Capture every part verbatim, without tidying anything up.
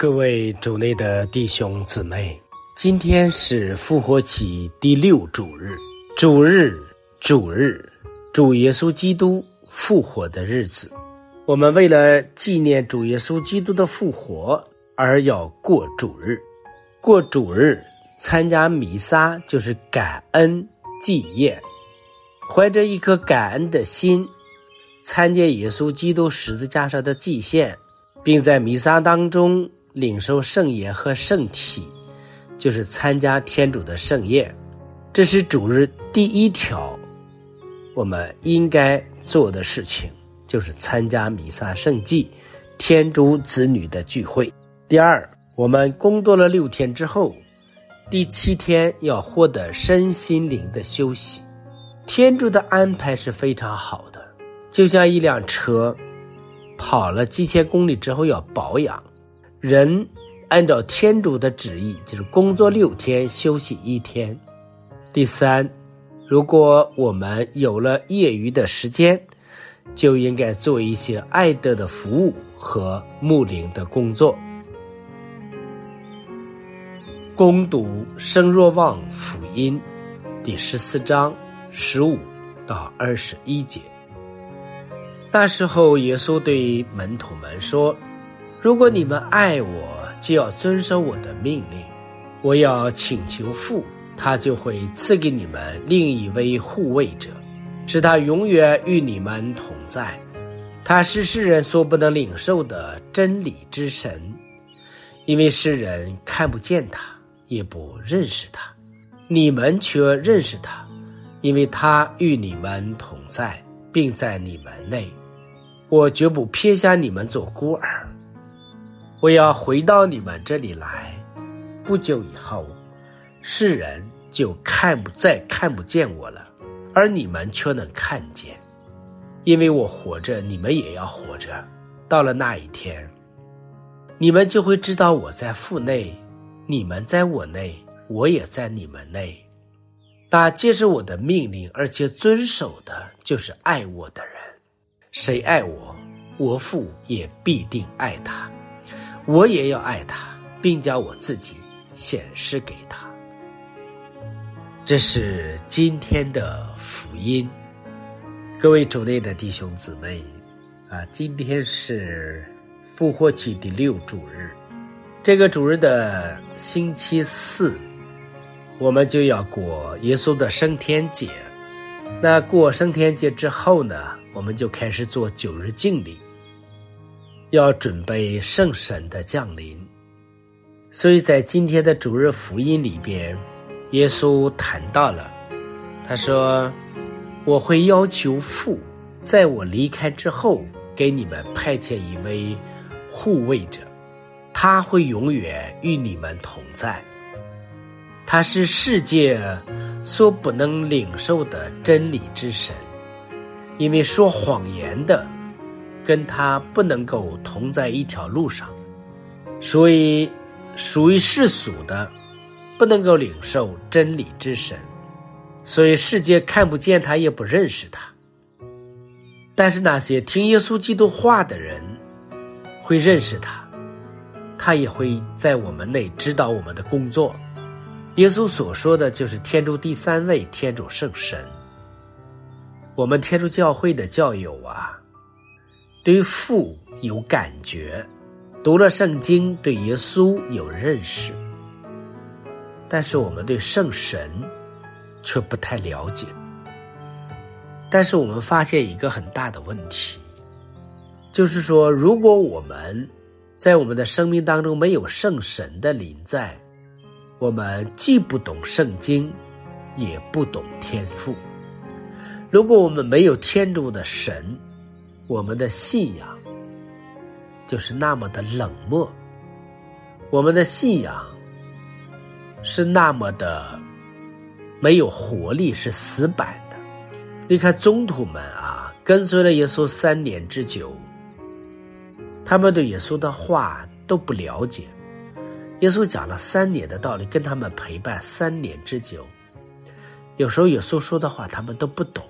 各位主内的弟兄姊妹，今天是复活期第六主日，主日，主日，主耶稣基督复活的日子。我们为了纪念主耶稣基督的复活而要过主日。过主日，参加弥撒就是感恩祭宴，怀着一颗感恩的心，参见耶稣基督十字架上的祭献，并在弥撒当中领受圣言和圣体，就是参加天主的圣宴。这是主日第一条我们应该做的事情，就是参加弥撒圣祭，天主子女的聚会。第二，我们工作了六天之后，第七天要获得身心灵的休息。天主的安排是非常好的，就像一辆车跑了几千公里之后要保养，人按照天主的旨意，就是工作六天休息一天。第三，如果我们有了业余的时间，就应该做一些爱德的服务和牧灵的工作。攻读圣若望福音第十四章十五到二十一节。那时候耶稣对门徒们说，如果你们爱我，就要遵守我的命令。我要请求父，他就会赐给你们另一位护卫者，使他永远与你们同在。他是世人所不能领受的真理之神，因为世人看不见他，也不认识他，你们却认识他，因为他与你们同在，并在你们内。我绝不撇下你们做孤儿，我要回到你们这里来。不久以后，世人就看不再看不见我了，而你们却能看见，因为我活着，你们也要活着。到了那一天，你们就会知道我在父内，你们在我内，我也在你们内。那接受我的命令而且遵守的，就是爱我的人。谁爱我，我父也必定爱他，我也要爱他，并将我自己显示给他。这是今天的福音。各位主内的弟兄姊妹啊，今天是复活期第六主日，这个主日的星期四，我们就要过耶稣的升天节。那过升天节之后呢，我们就开始做九日敬礼，要准备圣神的降临。所以在今天的主日福音里边，耶稣谈到了，他说，我会要求父，在我离开之后，给你们派遣一位护卫者，他会永远与你们同在。他是世界所不能领受的真理之神，因为说谎言的跟他不能够同在一条路上，所以属于世俗的不能够领受真理之神，所以世界看不见他，也不认识他。但是那些听耶稣基督话的人会认识他，他也会在我们内指导我们的工作。耶稣所说的就是天主第三位天主圣神。我们天主教会的教友啊，对父有感觉，读了圣经对耶稣有认识，但是我们对圣神却不太了解。但是我们发现一个很大的问题，就是说，如果我们在我们的生命当中没有圣神的临在，我们既不懂圣经，也不懂天父。如果我们没有天主的神，我们的信仰就是那么的冷漠，我们的信仰是那么的没有活力，是死板的。你看宗徒们啊，跟随了耶稣三年之久，他们对耶稣的话都不了解。耶稣讲了三年的道理，跟他们陪伴三年之久，有时候耶稣说的话他们都不懂，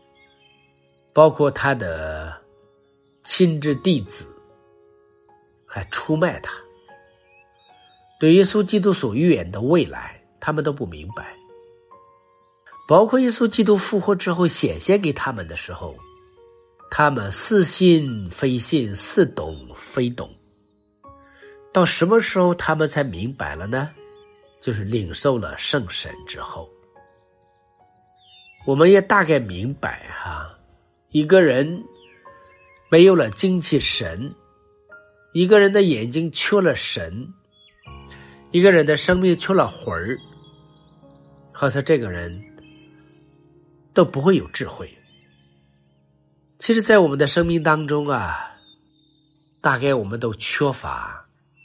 包括他的亲至弟子， 还出卖他。对耶稣基督所预言的未来，他们都不明白。包括耶稣基督复活之后显现给他们的时候，他们似信非信，似懂非懂。到什么时候他们才明白了呢？就是领受了圣神之后。我们也大概明白哈，一个人没有了精气神，一个人的眼睛缺了神，一个人的生命缺了魂儿，好像这个人都不会有智慧。其实在我们的生命当中啊，大概我们都缺乏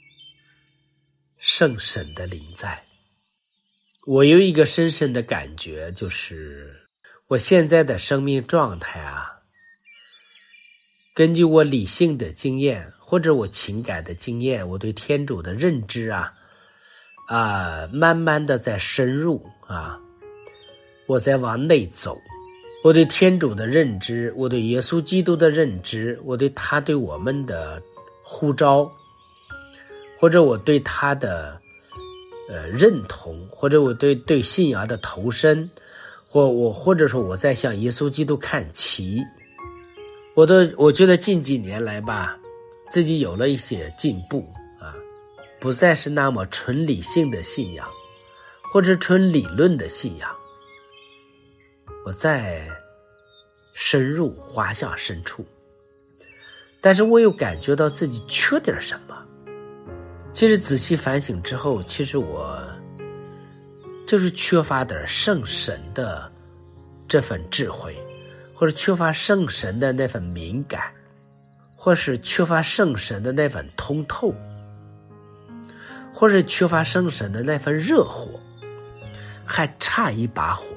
圣神的临在。我有一个深深的感觉，就是我现在的生命状态啊，根据我理性的经验或者我情感的经验，我对天主的认知啊啊，慢慢的在深入啊，我在往内走。我对天主的认知，我对耶稣基督的认知，我对他对我们的呼召，或者我对他的呃认同，或者我对对信仰的投身，或我或者说我在向耶稣基督看齐。我的我觉得近几年来吧，自己有了一些进步啊，不再是那么纯理性的信仰，或者纯理论的信仰。我在深入滑向深处，但是我又感觉到自己缺点什么。其实仔细反省之后，其实我就是缺乏点圣神的这份智慧，或者缺乏圣神的那份敏感，或是缺乏圣神的那份通透，或是缺乏圣神的那份热火，还差一把火。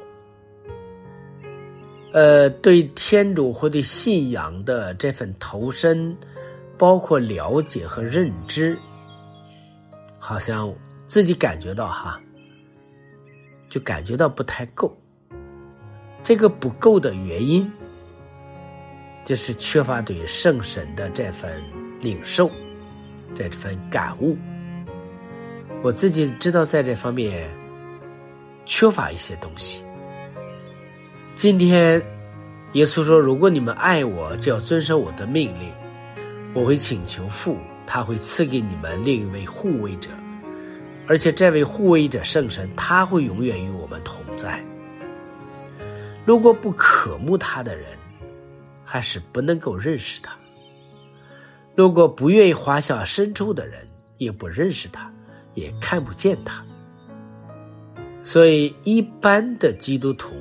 呃，对天主或对信仰的这份投身，包括了解和认知，好像自己感觉到哈，就感觉到不太够。这个不够的原因，就是缺乏对圣神的这份领受，这份感悟。我自己知道在这方面缺乏一些东西。今天耶稣说，如果你们爱我，就要遵守我的命令，我会请求父，他会赐给你们另一位护卫者，而且这位护卫者圣神，他会永远与我们同在。如果不渴慕他的人，还是不能够认识他；如果不愿意滑向深处的人，也不认识他，也看不见他。所以一般的基督徒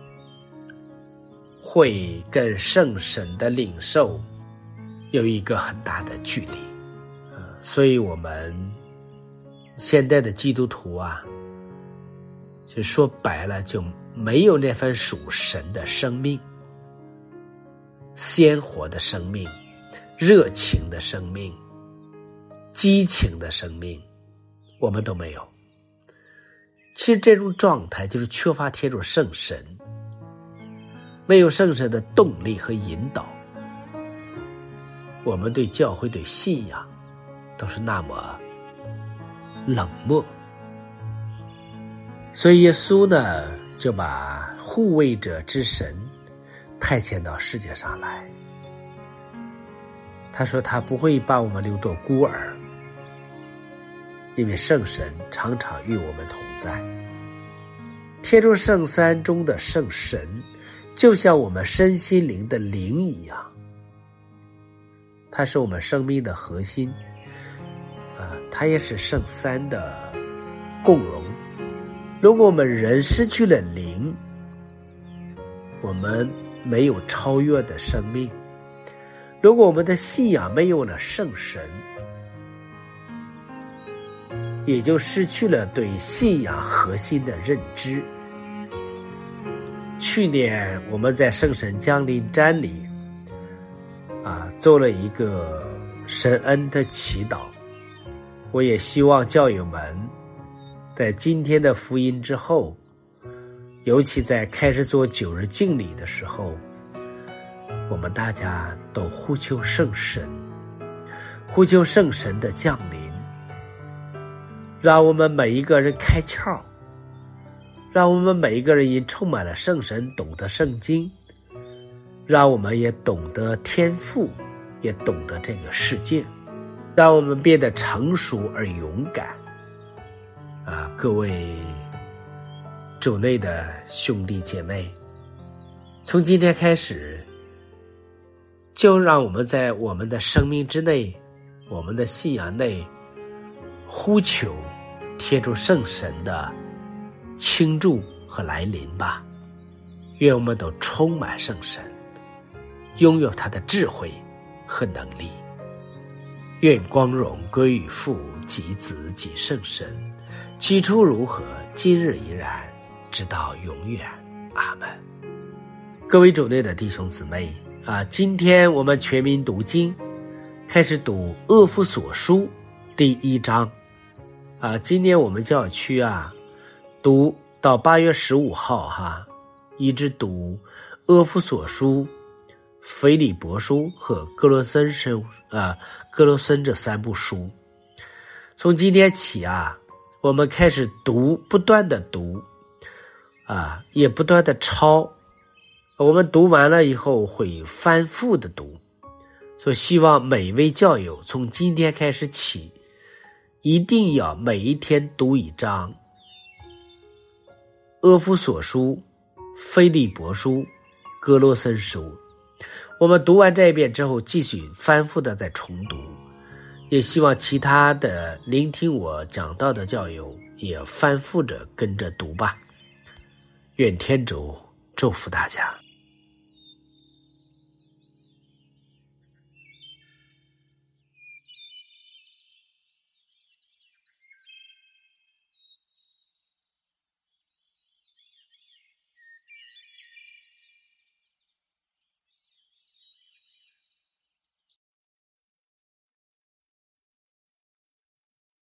会跟圣神的领受有一个很大的距离。所以我们现代的基督徒啊，就说白了，就没有那份属神的生命，鲜活的生命，热情的生命，激情的生命，我们都没有。其实这种状态就是缺乏天主圣神，没有圣神的动力和引导，我们对教会对信仰都是那么冷漠。所以耶稣呢，就把护卫者之神派遣到世界上来。他说他不会把我们留作孤儿，因为圣神常常与我们同在。天主圣三中的圣神就像我们身心灵的灵一样，它是我们生命的核心，呃，它也是圣三的共融。如果我们人失去了灵，我们没有超越的生命；如果我们的信仰没有了圣神，也就失去了对信仰核心的认知。去年我们在圣神降临瞻里啊，做了一个神恩的祈祷。我也希望教友们在今天的福音之后，尤其在开始做九日敬礼的时候，我们大家都呼求圣神， 呼求圣神的降临，让我们每一个人开窍，让我们每一个人也充满了圣神，懂得圣经，让我们也懂得天父，也懂得这个世界，让我们变得成熟而勇敢。啊，各位主内的兄弟姐妹，从今天开始，就让我们在我们的生命之内，我们的信仰内，呼求天主圣神的倾注和来临吧。愿我们都充满圣神，拥有他的智慧和能力。愿光荣归于父及子及圣神，起初如何，今日依然，直到永远。阿们。各位主内的弟兄姊妹啊，今天我们全民读经，开始读厄弗所书第一章啊。今年我们教区啊，读到八月十五号哈，一直读厄弗所书、腓立伯书和哥罗森书啊，哥罗森这三部书。从今天起啊，我们开始读，不断的读啊，也不断的抄。我们读完了以后会反复的读，所以希望每位教友从今天开始起，一定要每一天读一章厄弗所书、腓立伯书、哥罗森书。我们读完这一遍之后，继续反复的再重读，也希望其他的聆听我讲道的教友也反复着跟着读吧。愿天主祝福大家。